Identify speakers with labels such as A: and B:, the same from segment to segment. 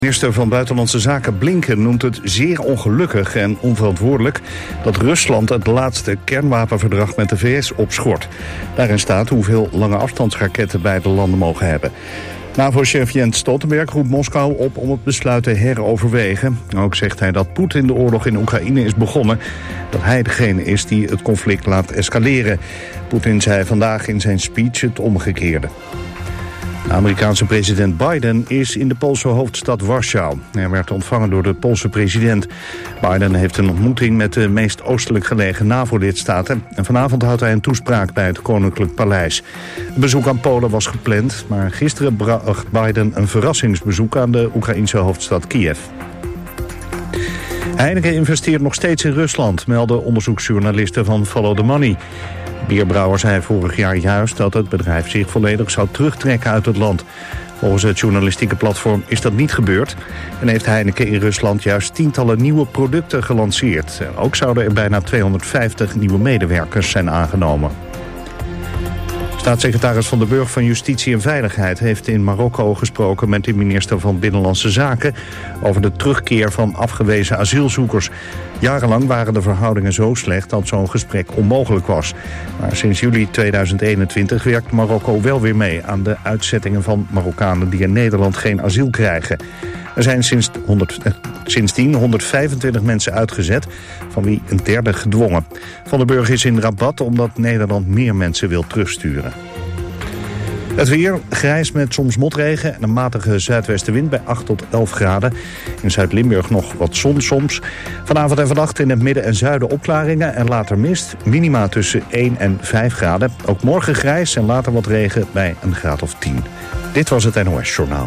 A: Minister van Buitenlandse Zaken Blinken noemt het zeer ongelukkig en onverantwoordelijk dat Rusland het laatste kernwapenverdrag met de VS opschort. Daarin staat hoeveel lange afstandsraketten beide landen mogen hebben. NAVO-chef Jens Stoltenberg roept Moskou op om het besluit te heroverwegen. Ook zegt hij dat Poetin de oorlog in Oekraïne is begonnen, dat hij degene is die het conflict laat escaleren. Poetin zei vandaag in zijn speech het omgekeerde. De Amerikaanse president Biden is in de Poolse hoofdstad Warschau. Hij werd ontvangen door de Poolse president. Biden heeft een ontmoeting met de meest oostelijk gelegen NAVO-lidstaten. En vanavond houdt hij een toespraak bij het Koninklijk Paleis. Het bezoek aan Polen was gepland, maar gisteren bracht Biden een verrassingsbezoek aan de Oekraïense hoofdstad Kiev. Heineken investeert nog steeds in Rusland, melden onderzoeksjournalisten van Follow the Money. Bierbrouwer zei vorig jaar juist dat het bedrijf zich volledig zou terugtrekken uit het land. Volgens het journalistieke platform is dat niet gebeurd en heeft Heineken in Rusland juist tientallen nieuwe producten gelanceerd. En ook zouden er bijna 250 nieuwe medewerkers zijn aangenomen. Staatssecretaris Van der Burg van Justitie en Veiligheid heeft in Marokko gesproken met de minister van Binnenlandse Zaken over de terugkeer van afgewezen asielzoekers. Jarenlang waren de verhoudingen zo slecht dat zo'n gesprek onmogelijk was. Maar sinds juli 2021 werkt Marokko wel weer mee aan de uitzettingen van Marokkanen die in Nederland geen asiel krijgen. Er zijn sindsdien 125 mensen uitgezet, van wie een derde gedwongen. Van der Burg is in Rabat omdat Nederland meer mensen wil terugsturen. Het weer, grijs met soms motregen en een matige zuidwestenwind bij 8 tot 11 graden. In Zuid-Limburg nog wat zon soms. Vanavond en vannacht in het midden en zuiden opklaringen en later mist. Minima tussen 1 en 5 graden. Ook morgen grijs en later wat regen bij een graad of 10. Dit was het NOS Journaal.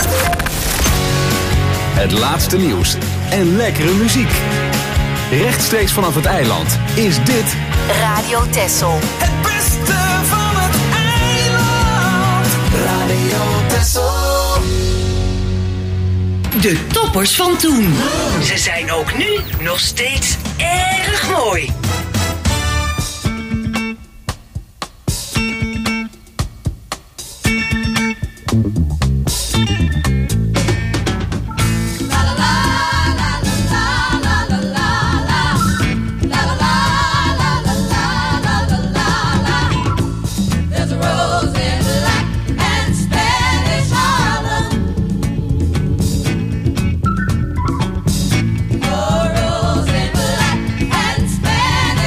B: Het laatste nieuws en lekkere muziek. Rechtstreeks vanaf het eiland is dit
C: Radio Texel.
D: Het beste van het eiland. Radio Texel.
C: De toppers van toen. Ze zijn ook nu nog steeds erg mooi.
D: Spanish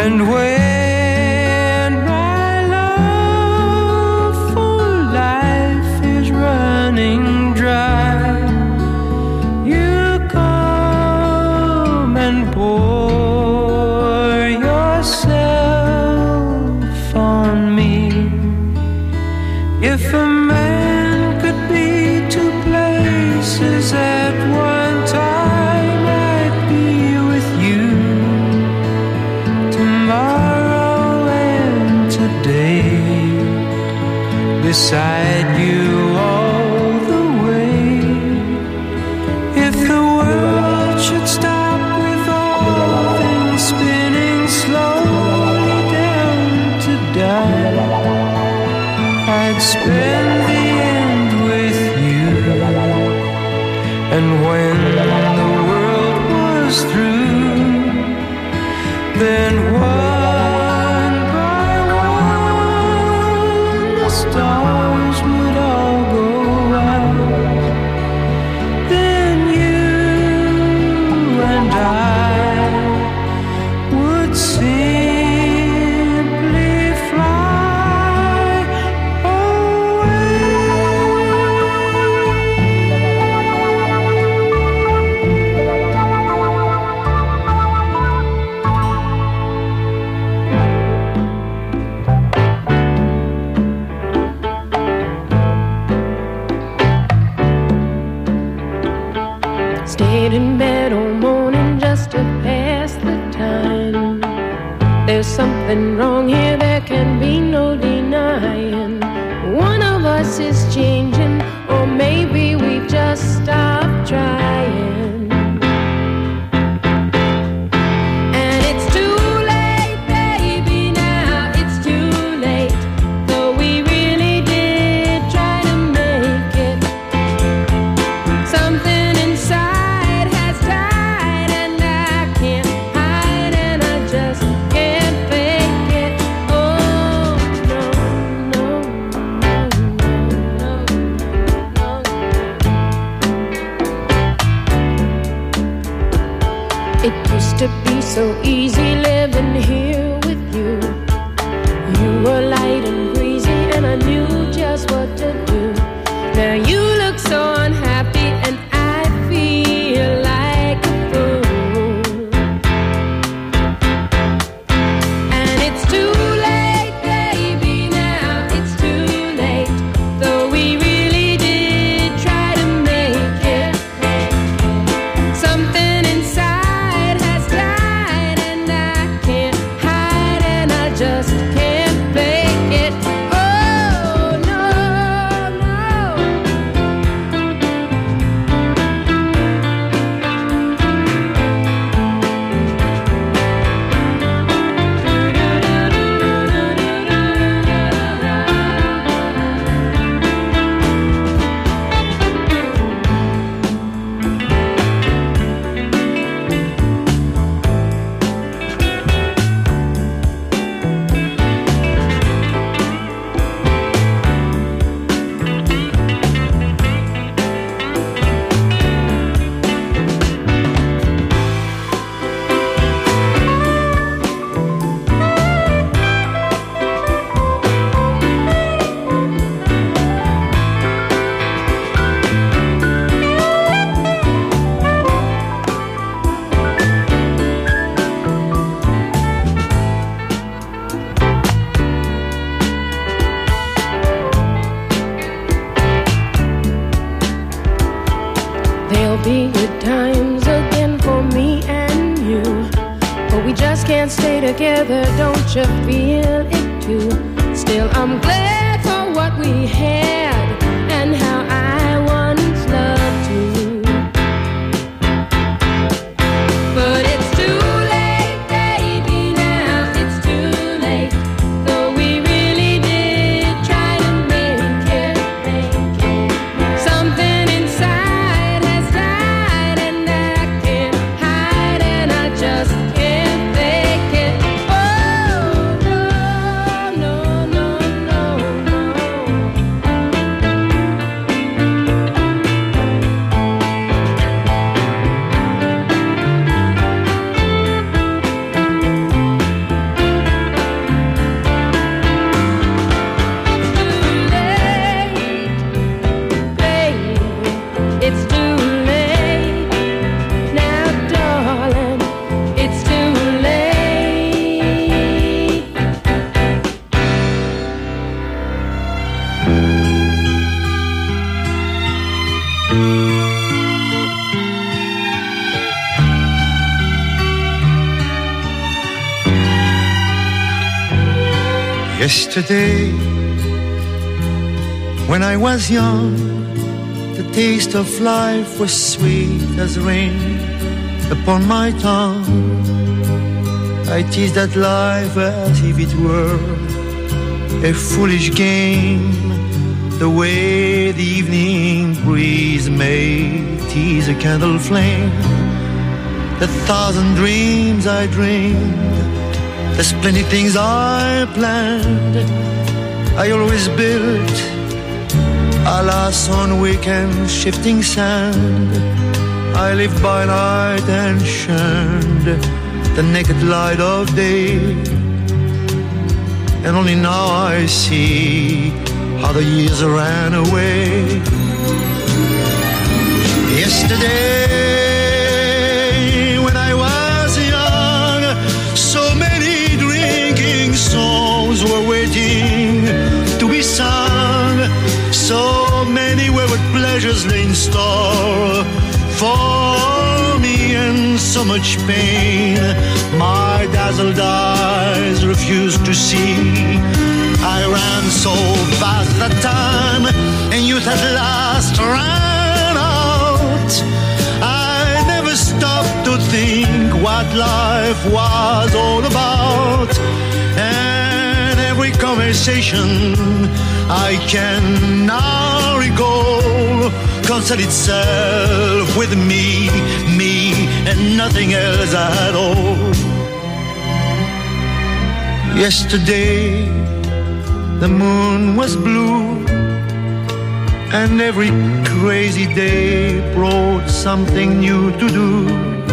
E: And when my love for life is running dry, you come and pour yourself on me. If a man could be two places at one time, I'd be with you tomorrow and today, beside you all the way. If the world should stop with all things spinning slowly down to die, I'd spend the end with you. And when the world was through, then one by one the stars would all go out. Then you and I would simply fly away.
F: Stayed in bed all morning just to pass the time. There's something wrong here, there can be no denying. One of us is changing, or maybe we just stopped trying. And it's too late, baby, now it's too late. Though we really did try to make it. Something inside has died, and I can't hide, and I just can't fake it. Oh, no, no, no, no, no. It used to be so easy living here with you. You were light and breezy, and I knew just what to do. Now you look so unhappy, and I feel like a fool. And it's too late, baby, now it's too late. Though we really did try to make it. Something inside has died, and I can't hide, and I just can't fake it. Oh, no, no. There'll be good times again for me and you, but we just can't stay together, don't you feel it too? Still, I'm glad for what we had and how I once loved you. But it's too late, baby, now it's too late. Though we really did try to make it. Something inside has died, and I can't hide, and I just can't fake it. Oh, no, no, no, no, no.
G: Yesterday, when I was young, the taste of life was sweet as rain upon my tongue. I teased at life as if it were a foolish game, the way the evening breeze may tease a candle flame. The thousand dreams I dreamed, the splendid things I planned, I always built, alas, on weekend shifting sand. I lived by night and shunned the naked light of day, and only now I see how the years ran away. Yesterday, when I was young, so many drinking songs were waiting to be sung. So many wayward pleasures lay in store for me, and so much pain my dazzled eyes refused to see. I ran so fast that time, and youth at last ran out. I never stopped to think what life was all about, and every conversation I can now recall concerned itself with me, and nothing else at all. Yesterday, the moon was blue, and every crazy day brought something new to do.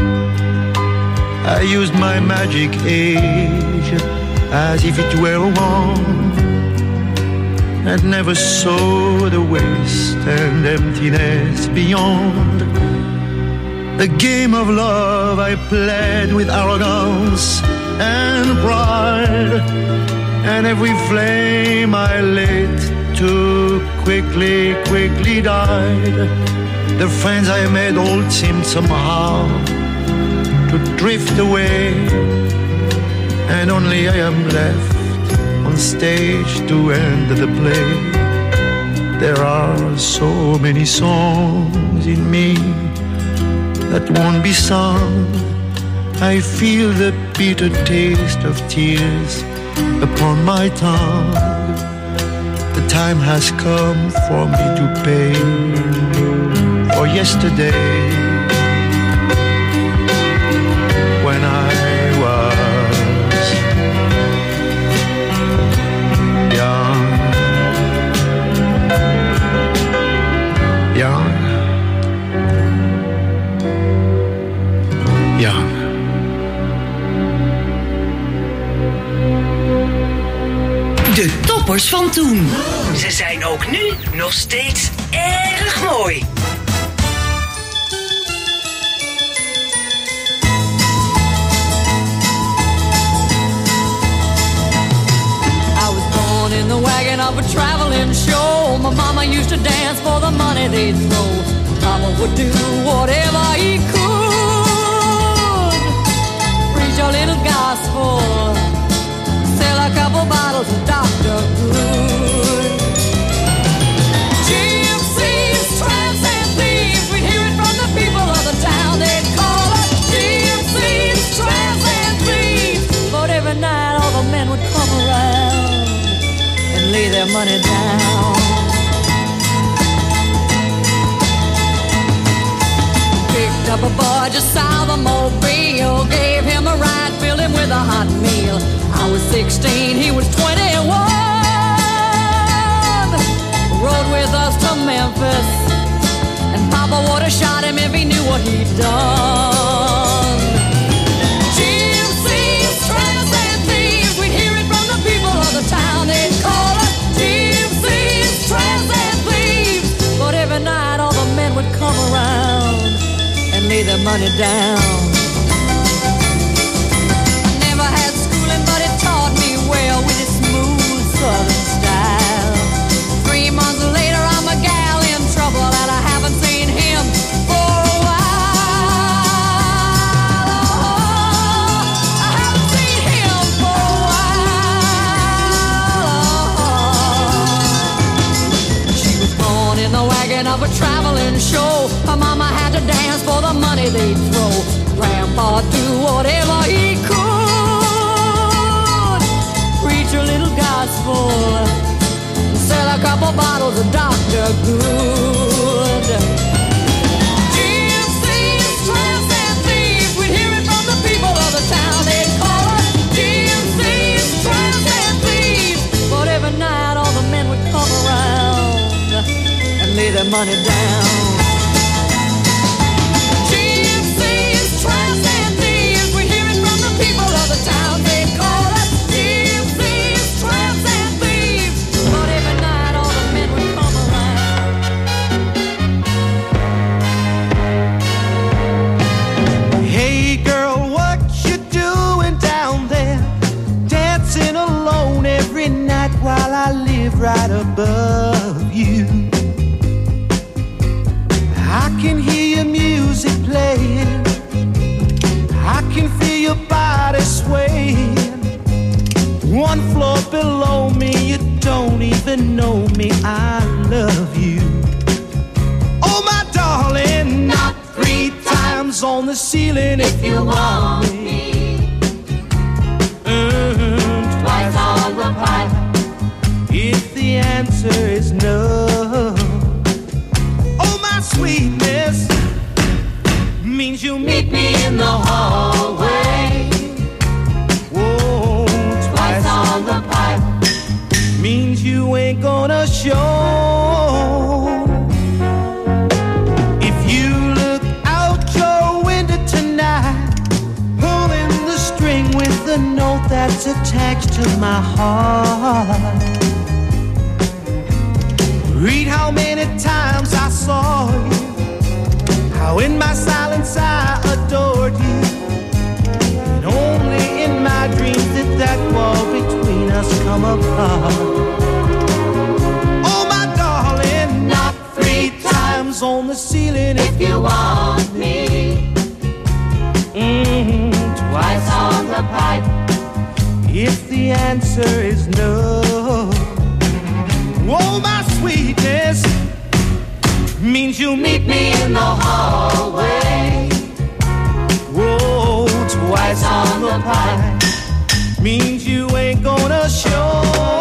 G: I used my magic age as if it were a wand, and never saw the waste and emptiness beyond. The game of love I played with arrogance and pride, and every flame I lit too quickly died. The friends I made all seemed somehow to drift away, and only I am left on stage to end the play. There are so many songs in me that won't be sung. I feel the bitter taste of tears upon my tongue. The time has come for me to pay for yesterday, when I was young.
C: De toppers van toen. Ze zijn ook nu nog steeds erg mooi.
H: In the wagon of a traveling show, my mama used to dance for the money they'd throw. Papa would do whatever he could, preach a little gospel, sell a couple bottles of Dr. Good. Gypsies, tramps, and thieves, we'd hear it from the people of the town. They'd call us gypsies, tramps, and thieves. But every night all the men would come around and lay their money down. Picked up a boy just south of Mobile, gave him a ride, filled him with a hot meal. I was 16, he was 21. Rode with us to Memphis, and Papa would have shot him if he knew what he'd done. Gypsies, tramps, and thieves, we'd hear it from the people of the town. They'd call us gypsies, tramps, and thieves. But every night all the men would come around and lay their money down. I never had schooling, but it taught me well with its smooth southern style. 3 months later, I'm a gal in trouble, and I haven't seen him for a while. Oh, I haven't seen him for a while. playing of a traveling show. Her mama had to dance for the money they'd throw. Grandpa do whatever he could. Preach a little gospel, sell a couple bottles of Dr. Good. GMC's tramps and thieves, we'd hear it from the people of the town. They'd call us GMC's tramps and thieves. But every night all the men would come around and lay their money down. GMC's tramps and thieves, we'd hear it from the people of the town. They'd call us GMC's tramps and thieves. But every night all the men would come around.
G: Hey girl, what you doing down there? Dancing alone every night while I live right above you. I can hear your music playing, I can feel your body swaying. One floor below me, you don't even know me, I love you. Oh my darling, knock 3 times on the ceiling if you want me. Twice on the pipe if the answer is no. Oh my sweetness means you meet me in the hallway. Whoa, twice on the pipe means you ain't gonna show. If you look out your window tonight, pulling the string with the note that's attached to my heart. Read how many times I saw you, how in my silence I adored you, and only in my dreams did that wall between us come apart. Oh my darling, knock 3 times on the ceiling if you want me. Twice on the pipe if the answer is no. Oh my sweetness means you'll meet me in the hallway. Whoa, twice on the pipe means you ain't gonna show.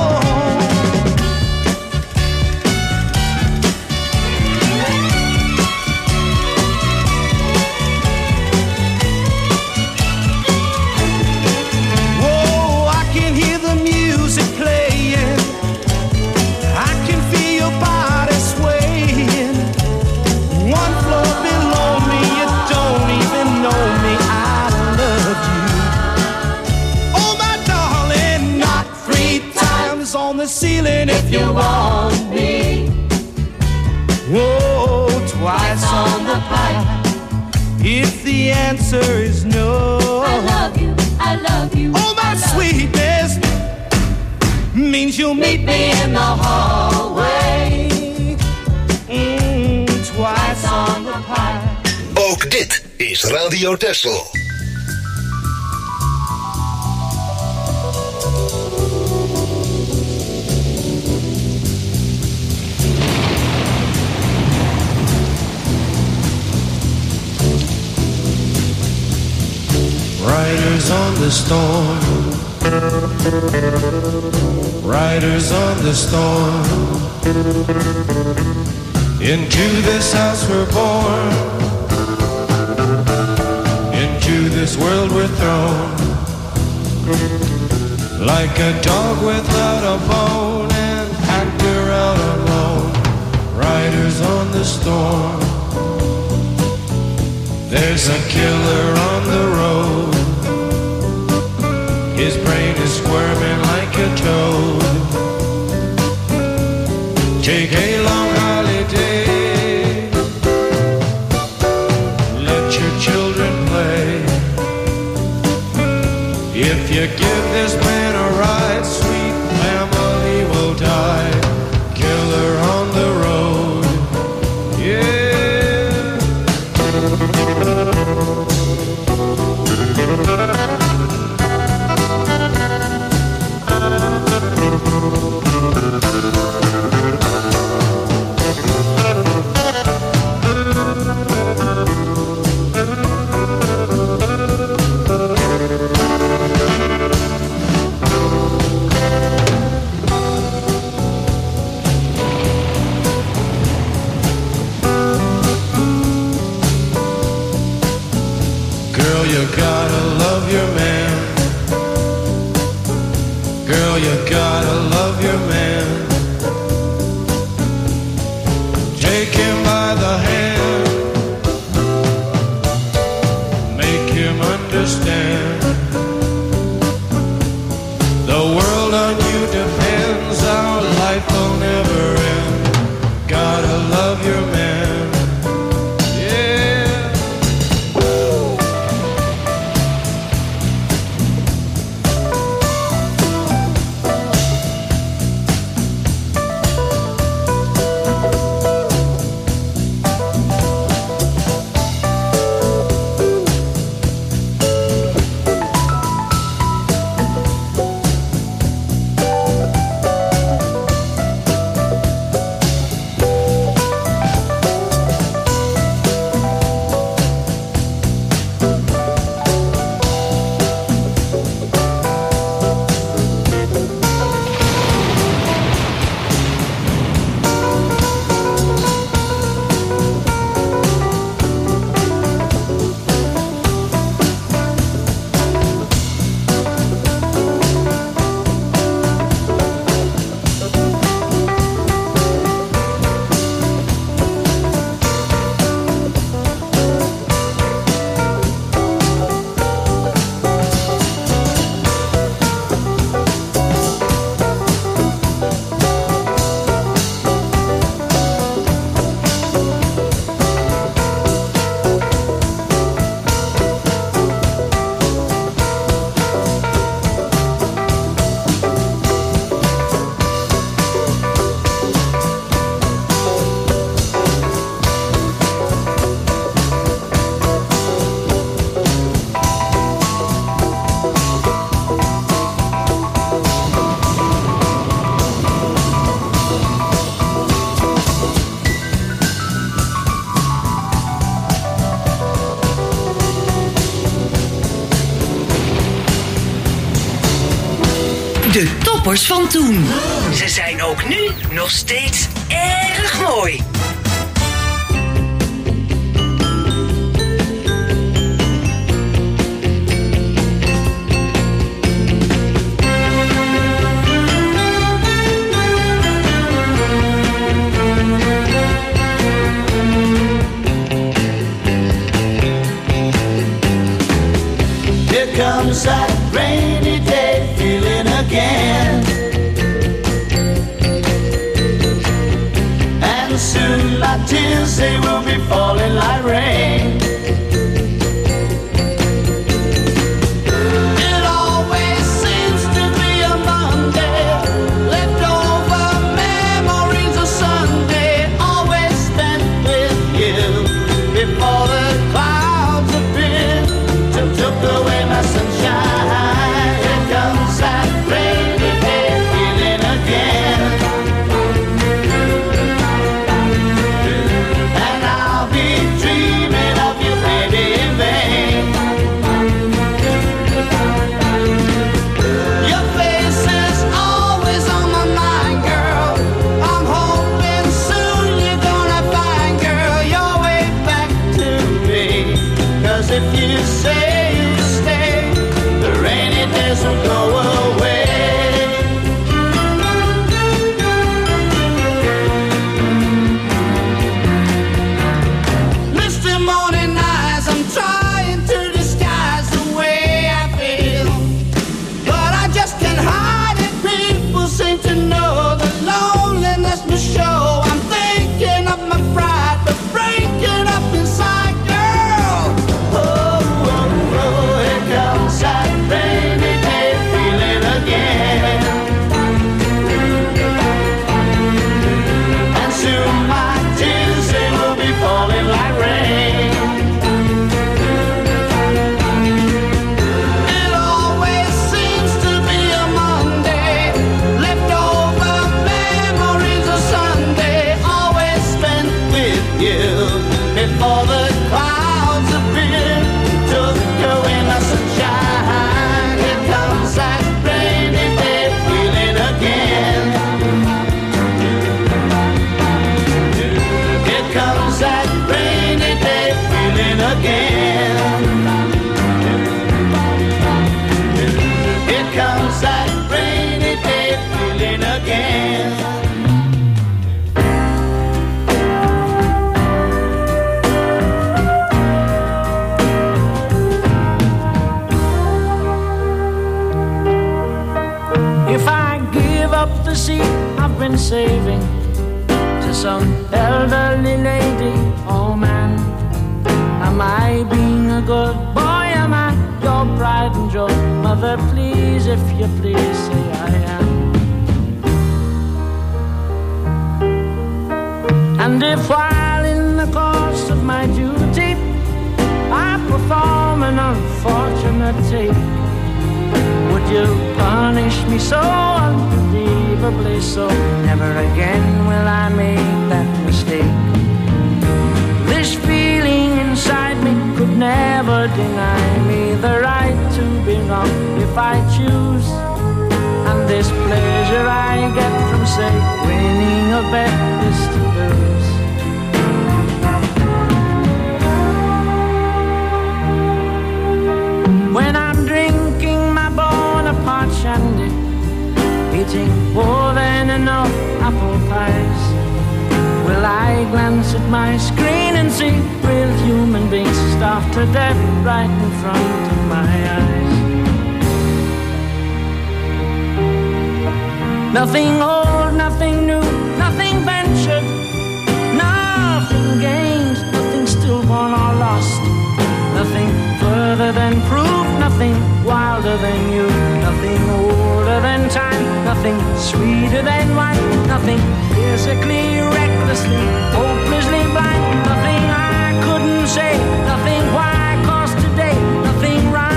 G: Ceiling if you want me. Whoa, twice on the pipe if the answer is no.
H: I love you, I love you.
G: Oh my sweetness means you'll meet me in the hallway. Twice on the pipe.
I: Ook dit is Radio Texel.
G: Riders on the storm, riders on the storm. Into this house we're born, into this world we're thrown. Like a dog without a bone, and actor out alone. Riders on the storm. There's a killer on the road. His brain is squirming like a toad. Take a long holiday. Let your children play. If you give this man a ride, sweet family will die. Killer on the road. Yeah.
J: you gotta love your man. Take him by the hand, make him understand. The world on you depends, our life will never end. Gotta love your man.
C: De toppers van toen. Ze zijn ook nu nog steeds erg mooi.
K: Here comes that rainy day feeling again. And soon my tears, they will be falling like rain. It always seems to be a Monday, leftover memories of Sunday, always spent with you before the clouds appear to took away my sunshine. Here comes that rainy day feeling again. And I'll be dreaming of you, baby, in vain. Your face is always on my mind, girl. I'm hoping soon you're gonna find, girl, your way back to me. 'Cause if you say the rainy days will go away. Misty morning eyes, I'm trying to disguise the way I feel, but I just can't hide it. People seem to know the loneliness must show. I'm thinking of my pride, but breaking up inside, girl. Oh, oh, oh, here comes that rainy day feeling again. And soon my tears, they will be falling like rain. It always seems to be a Monday, leftover memories of Sunday, always spent with you before the clouds appear to go in the sunshine. Here comes that rainy day feeling again. Here comes that rainy day feeling again. Here comes that rainy day
L: up the seat I've been saving to some elderly lady. Oh man, am I being a good boy? Am I your pride and joy? Mother, please, if you please, say I am. And if while in the course of my duty I perform an unfortunate take, would you punish me so unbelievably so? Never again will I make that mistake. This feeling inside me could never deny me the right to be wrong if I choose. And this pleasure I get from, say, winning a bet is to lose. When I'm drinking my Bonaparte shandy, eating more than enough apple pies, will I glance at my screen and see real human beings starved to death right in front of my eyes? Nothing old, nothing new, nothing ventured, nothing gained, nothing stillborn or lost, nothing further than proof, nothing wilder than you, nothing older than time, nothing sweeter than wine, nothing physically, recklessly, hopelessly blind, nothing I couldn't say, nothing why, 'cause today, nothing rhymes.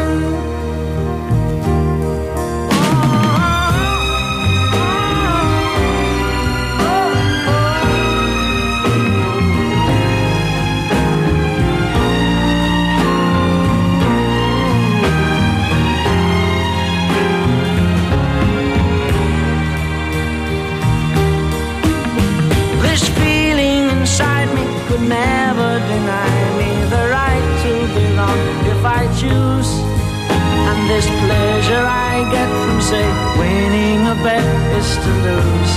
L: Could never deny me the right to belong if I choose. And this pleasure I get from, say, winning a bet is to lose.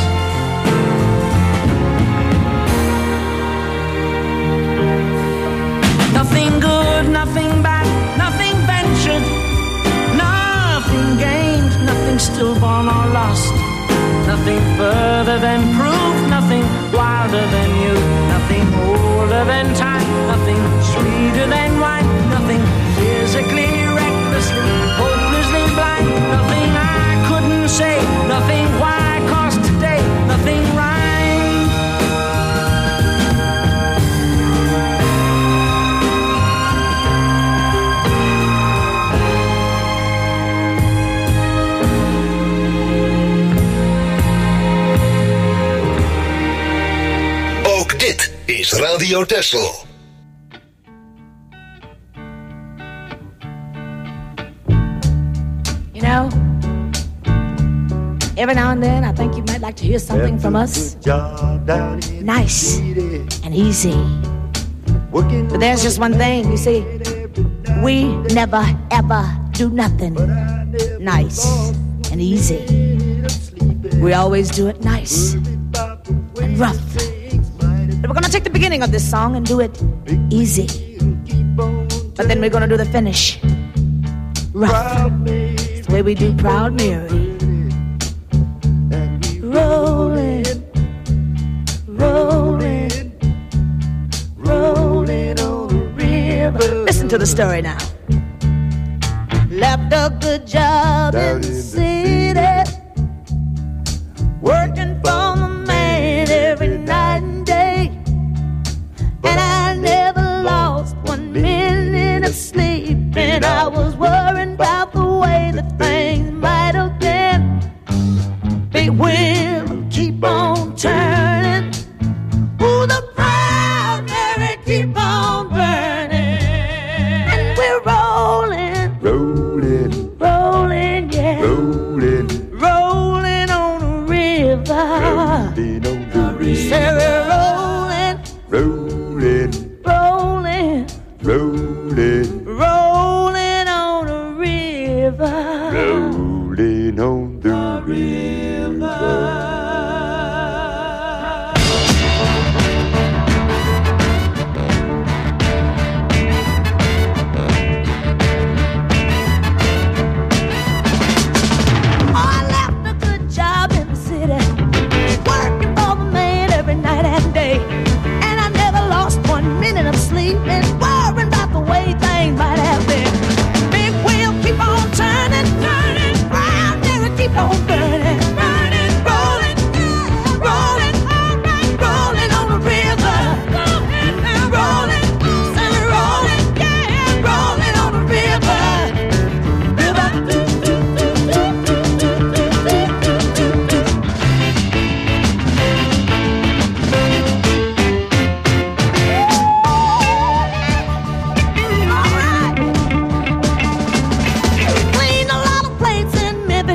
L: Nothing good, nothing bad, nothing ventured, nothing gained, nothing stillborn or lost, nothing further than proof, nothing wilder than you, nothing older than time, nothing sweeter than wine, nothing physically, recklessly, hopelessly blind, nothing I couldn't say, nothing why, 'cause today, nothing rhymes.
I: Dit is Radio Texel.
M: You know, every now and then I think you might like to hear something from us. Nice and easy. But there's just one thing, you see, we never ever do nothing nice and easy. We always do it nice and rough. But we're gonna take the beginning of this song and do it easy. But then we're gonna do the finish rough. It's the way we do Proud Mary. Rolling, rolling, rolling on the river. Listen to the story now. Left a good job in the city, working for the man every night and day. And I never lost 1 minute of sleep. And I was worrying about the way that things might have been. Big wheel keep on turning. Ooh, the Proud Mary keep on burning. And we're rolling, rolling, rolling, yeah, rolling, rolling on the river.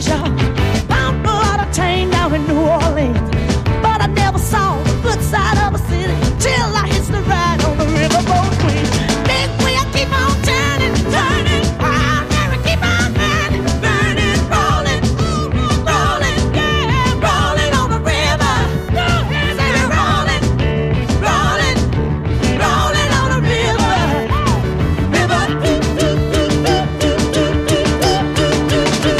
M: pleasure. Bound for out of town down in New Orleans. But I never saw the good side of a city till I hitched the ride on the riverboat queen. Big wheel keep on turning, turning, wild Mary keep on burning, burning, rolling, rolling, yeah, rolling on the river. Go ahead, say rolling, rolling, rolling on the river. River, do, do, do, do, do, do, do, do, do, do.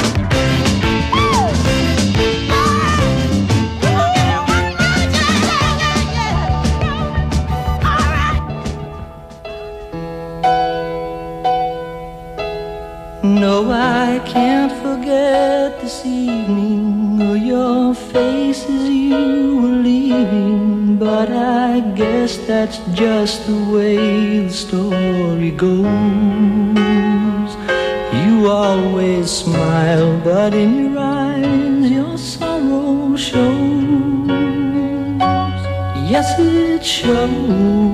L: No, I can't forget this evening or your face as you were leaving. But I guess that's just the way the story goes. You always smile, but in your eyes your sorrow shows. Yes, it shows.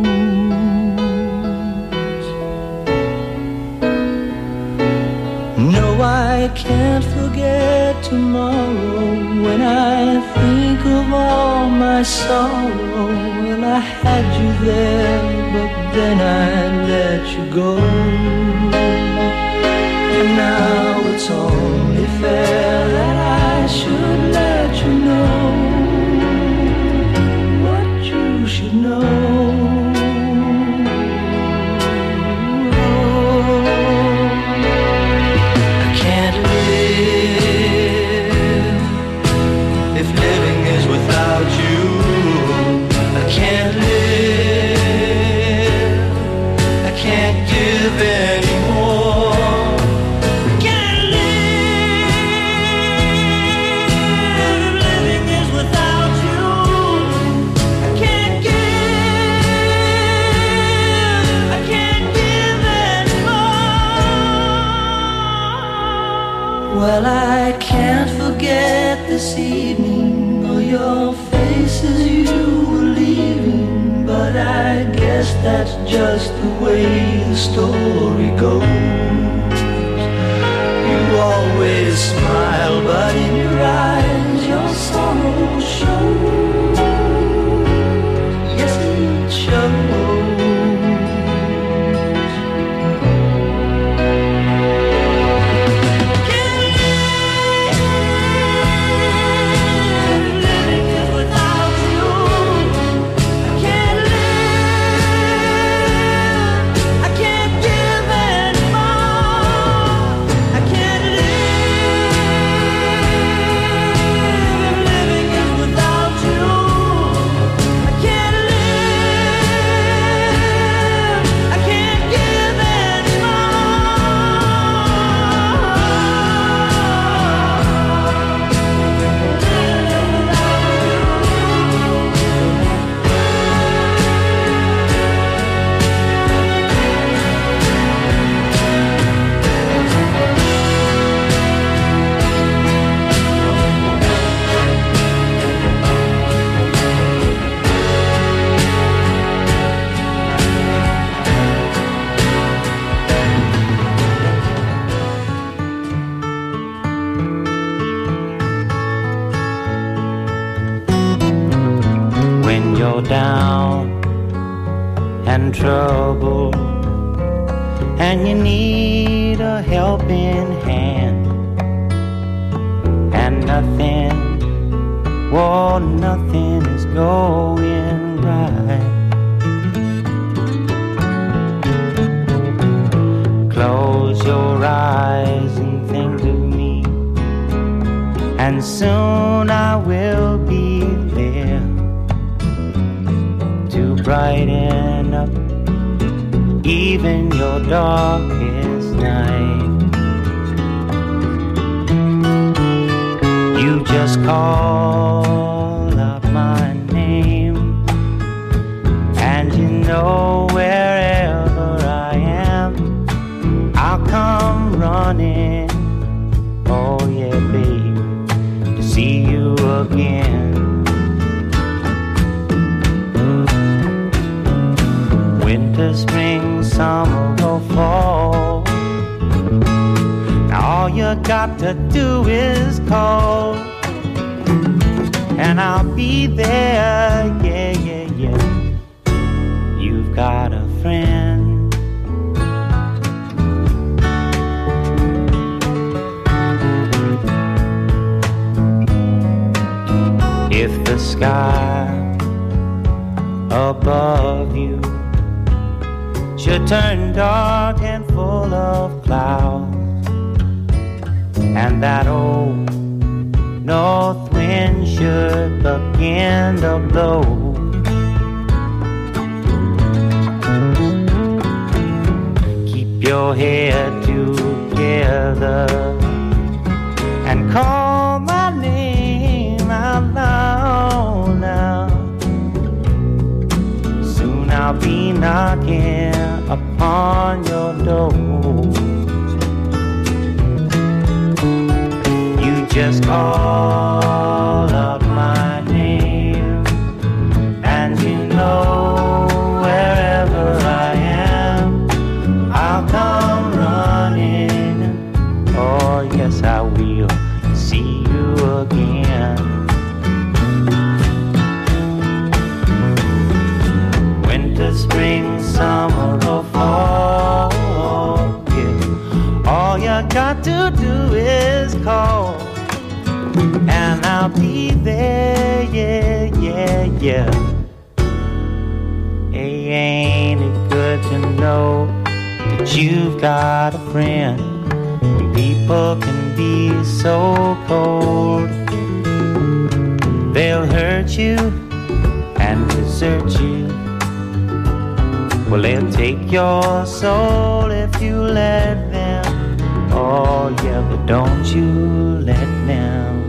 L: No, I can't forget tomorrow when I think of all my sorrow. Well, I had you there, but then I let you go. And now it's only fair that I should let you know what you should know. Well, I can't forget this evening or your face as you were leaving. But I guess that's just the way the story goes. You always smile, but in your eyes your sorrow shows. Yes, it shows.
E: Down and trouble, and you need a helping hand, and nothing is going right. Close your eyes and think of me, and soon I will be there to brighten up even your darkest night. You just call out my name, and you know wherever I am, I'll come running. Oh yeah, baby, to see you again. Winter, spring, summer or fall, now all you got
L: got to do is call, and I'll be there, yeah, yeah, yeah. You've got a friend. If the sky above you should turn dark and full of clouds, and that old north wind should begin to blow, keep your head together and call my name out loud now. Soon I'll be knocking upon your door. You just call up my name, and you know wherever I am, I'll come running. Oh yes, I will see you again. Winter, spring, summer or fall, yeah. All you got to do is call, and I'll be there, yeah, yeah, yeah. Hey, ain't it good to know that you've got a friend? People can be so cold, they'll hurt you and desert you. Well, they'll take your soul if you let them. Oh yeah, but don't you let them.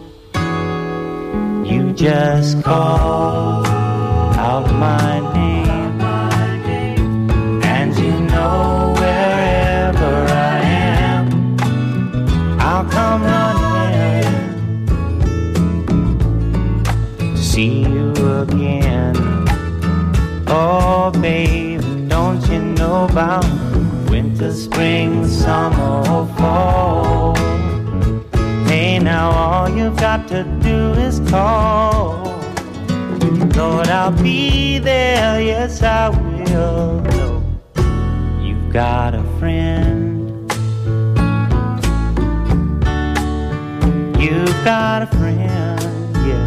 L: You just call out my name, and you know wherever I am, I'll come running to see you again. Oh baby, don't you know about winter, spring, summer or fall? Hey, now all you've got to do is call. Lord, I'll be there, yes I will. No, you've got a friend. You've got a friend, yeah.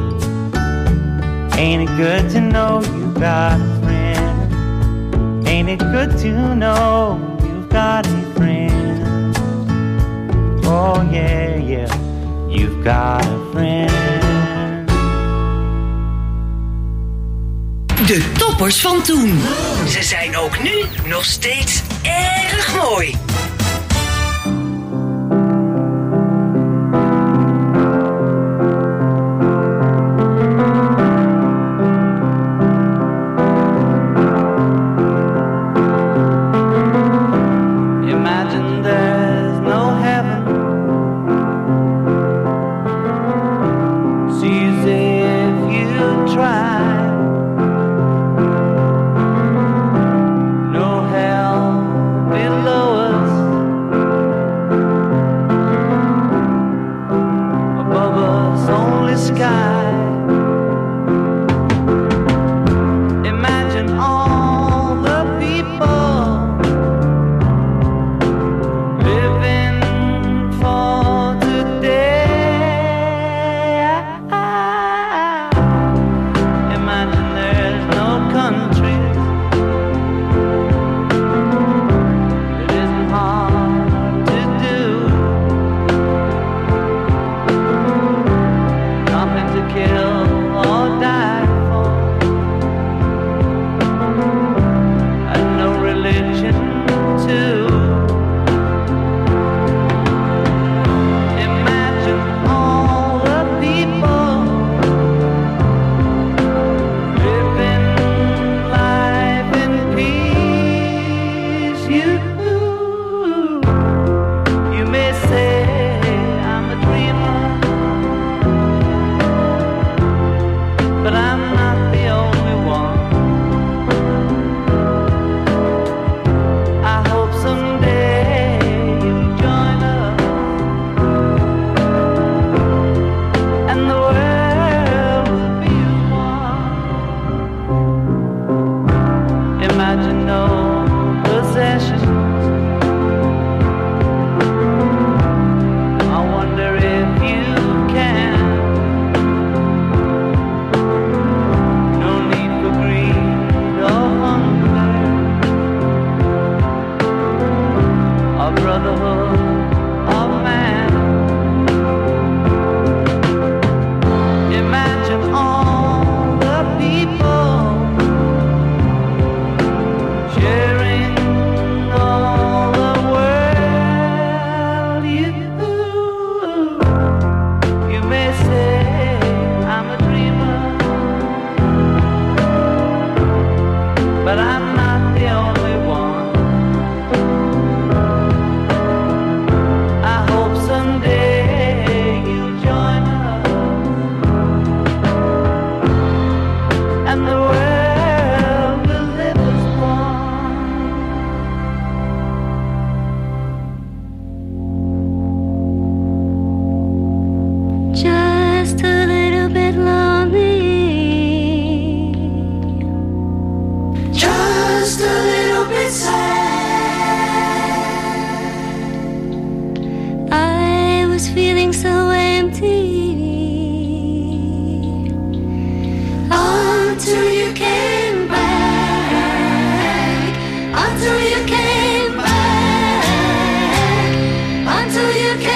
L: Ain't it good to know you've got a friend? Ain't it good to know you've got a friend? Oh yeah, yeah, you've got a friend.
C: De toppers van toen. Ze zijn ook nu nog steeds erg mooi.
L: To
F: empty until you came back, until you came back, until you came.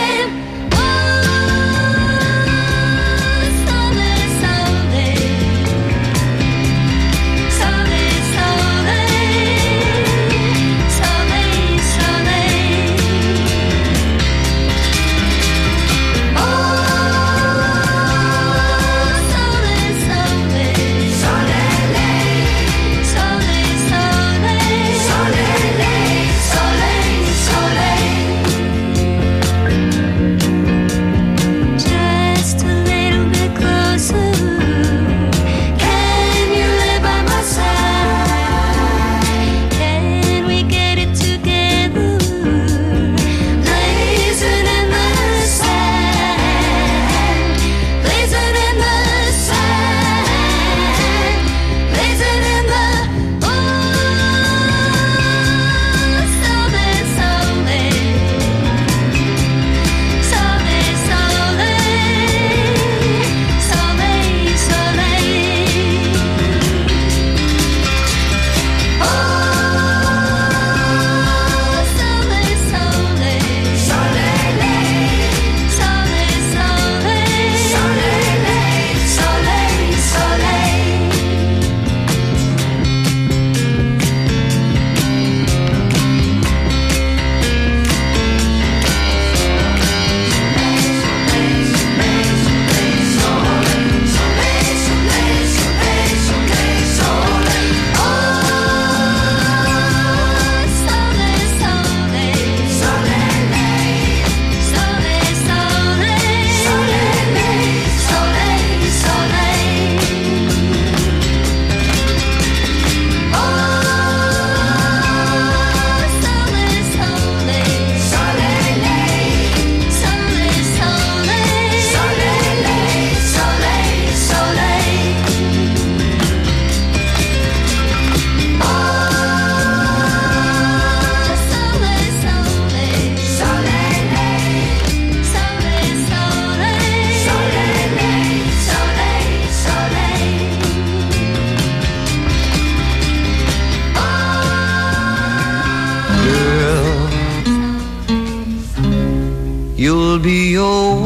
N: You'll be your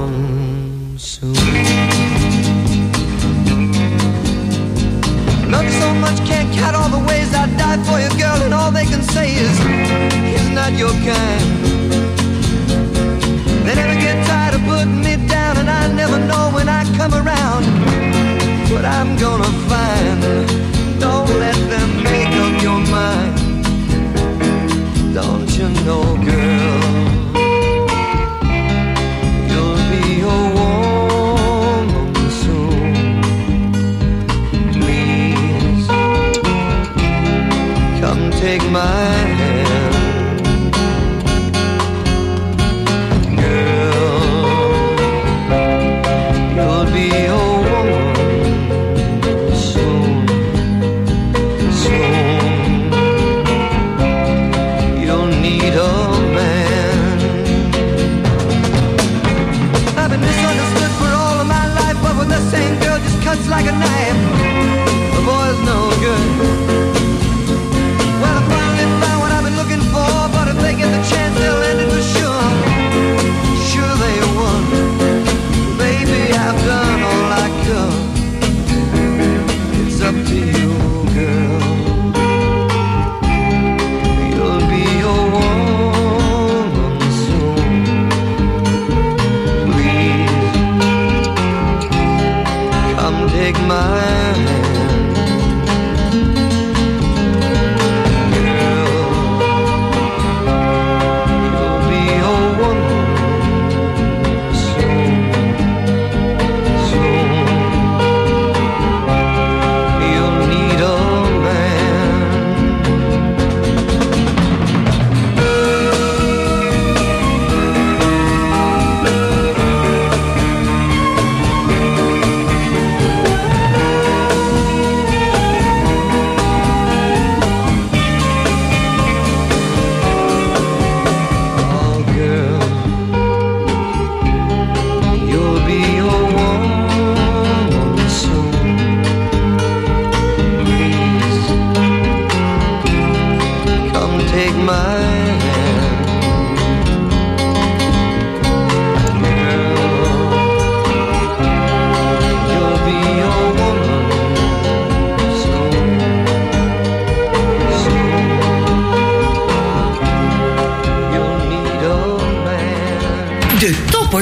N: woman soon. Love you so much, can't count all the ways I'd die for you, girl, and all they can say is, he's not your kind. They never get tired of putting me down, and I never know when I come around what I'm gonna find. Don't let them make up your mind. Don't you know, girl, your woman soon. Please come take my hand.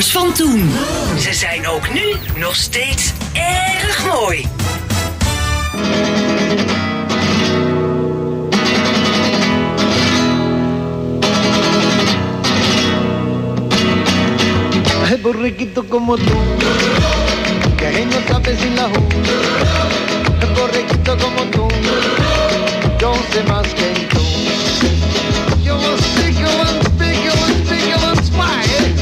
C: toppers van toen. Ze zijn ook nu nog steeds erg mooi.
N: Ay, borreguito como tú, que no sabes sin la jungla. Borreguito como tú, yo sé más que tú. Yo speak and speak and speak and smile.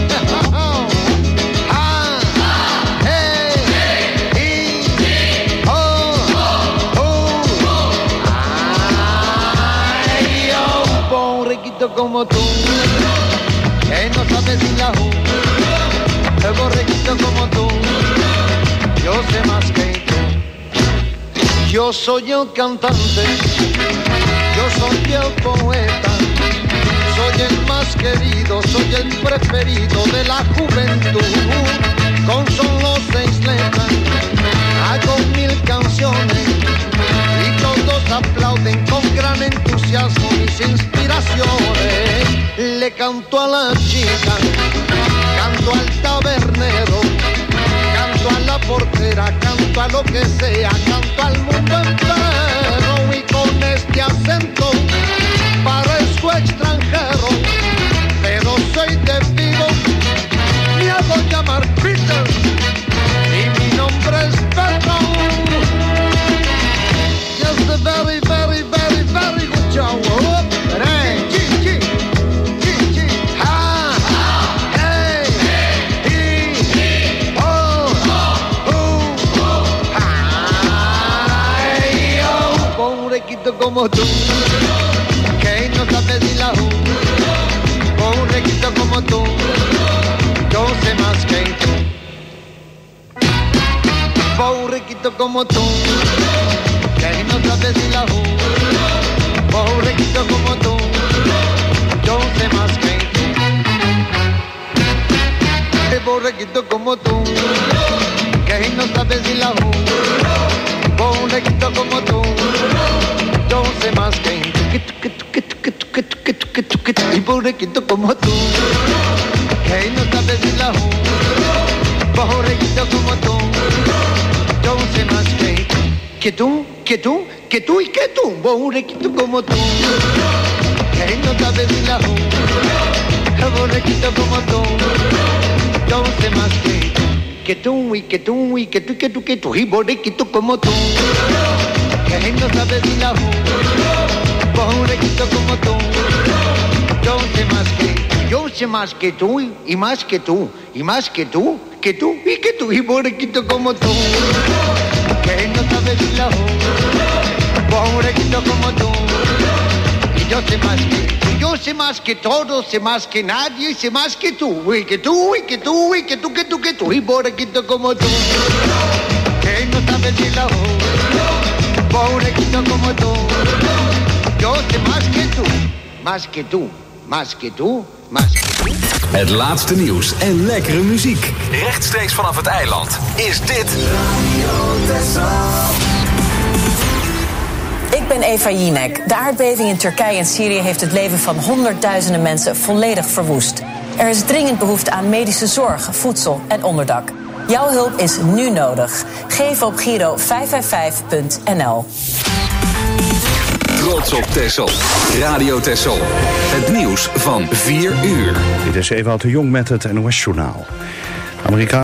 N: Como tú, que no sabes sin la jungla, el borreguito como tú, yo sé más que tú. Yo soy el cantante, yo soy el poeta, soy el más querido, soy el preferido de la juventud. Con solo 6 letras hago 1000 canciones y todos aplauden con gran entusiasmo mis inspiraciones. Le canto a la chica, canto al tabernero, canto a la portera, canto a lo que sea, canto al mundo entero. Y con este acento parezco extranjero, pero soy de Vigo, me hago llamar Peter y mi nombre es Pedro. Just a very, very, very, very good job. Hey, como tú, que no sabes ni la jungla, con un requito como tú, yo sé más que tú. Con un requito como tú, que no sabes ni la jungla, con un requito como tú, yo sé más que tú. Con un requito como tú, que no sabes ni la jungla, con un requito como tú, yo sé más que y pobrequito como tú, que no sabes ni la jungla, pobrequito como tú, yo sé más que tú, y que tú, pobrequito como tú, que no sabes ni la jungla, pobrequito como tú, yo sé más que tú, y que tú, y que tú, y pobrequito como tú, que no sabes ni la jungla, pobrequito como tú, yo sé más que tú, y más que tú, y más que tú, y que tú, y pobrequito como tú, que no sabes ni la jungla, pobrequito como tú, y yo sé más que tú, yo sé más que todo, sé más que nadie, sé más que tú, y que tú, y que tú, y que tú, y pobrequito como tú, que no sabes ni la jungla, pobrequito como tú, yo sé más que tú, más que tú, más que tú, más que tú.
B: Het laatste nieuws en lekkere muziek. Rechtstreeks vanaf het eiland. Is dit
O: Ik ben Eva Jinek. De aardbeving in Turkije en Syrië heeft het leven van honderdduizenden mensen volledig verwoest. Er is dringend behoefte aan medische zorg, voedsel en onderdak. Jouw hulp is nu nodig. Geef op Giro 555.nl.
B: Trots op Texel. Radio Texel. Het nieuws van 4 uur.
A: Dit is Ewout de Jong met het NOS-journaal.